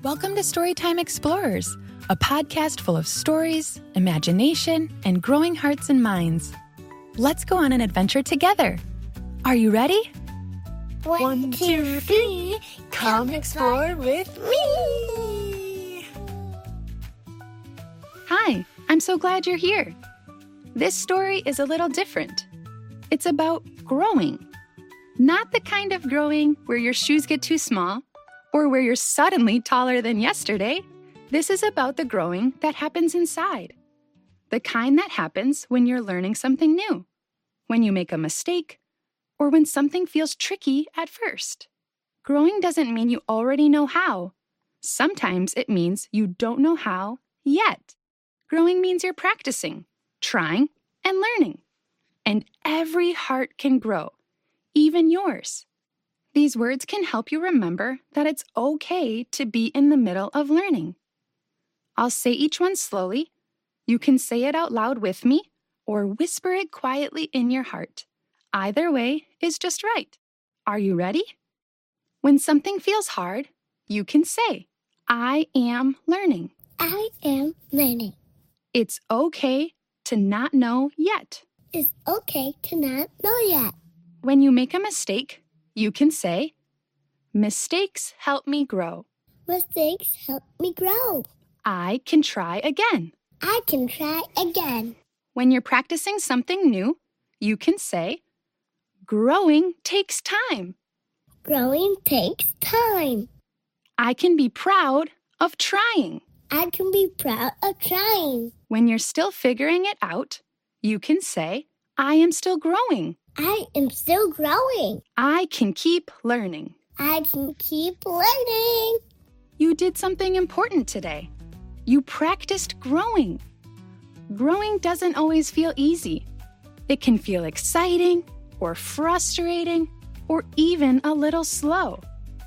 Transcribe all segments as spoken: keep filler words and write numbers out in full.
Welcome to Storytime Explorers, a podcast full of stories, imagination, and growing hearts and minds. Let's go on an adventure together. Are you ready? One, two, three, come explore with me! Hi, I'm so glad you're here. This story is a little different. It's about growing. Not the kind of growing where your shoes get too small or where you're suddenly taller than yesterday. This is about the growing that happens inside. The kind that happens when you're learning something new, when you make a mistake, or when something feels tricky at first. Growing doesn't mean you already know how. Sometimes it means you don't know how yet. Growing means you're practicing, trying, and learning. And every heart can grow, even yours. These words can help you remember that it's okay to be in the middle of learning. I'll say each one slowly. You can say it out loud with me or whisper it quietly in your heart. Either way is just right. Are you ready? When something feels hard, you can say, I am learning. I am learning. It's okay to not know yet. It's okay to not know yet. When you make a mistake, you can say, mistakes help me grow. Mistakes help me grow. I can try again. I can try again. When you're practicing something new, you can say, growing takes time. Growing takes time. I can be proud of trying. I can be proud of trying. When you're still figuring it out, you can say, I am still growing. I am still growing. I can keep learning. I can keep learning. You did something important today. You practiced growing. Growing doesn't always feel easy. It can feel exciting or frustrating or even a little slow.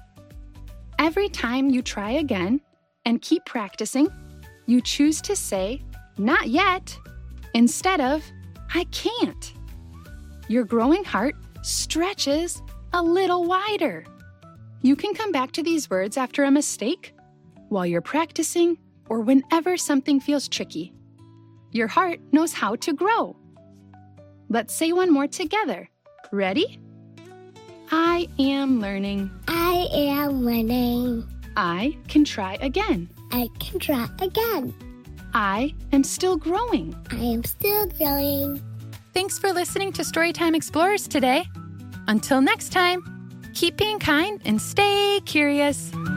Every time you try again and keep practicing, you choose to say, not yet, instead of, I can't. Your growing heart stretches a little wider. You can come back to these words after a mistake, while you're practicing, or whenever something feels tricky. Your heart knows how to grow. Let's say one more together. Ready? I am learning. I am learning. I can try again. I can try again. I am still growing. I am still growing. Thanks for listening to Storytime Explorers today. Until next time, keep being kind and stay curious.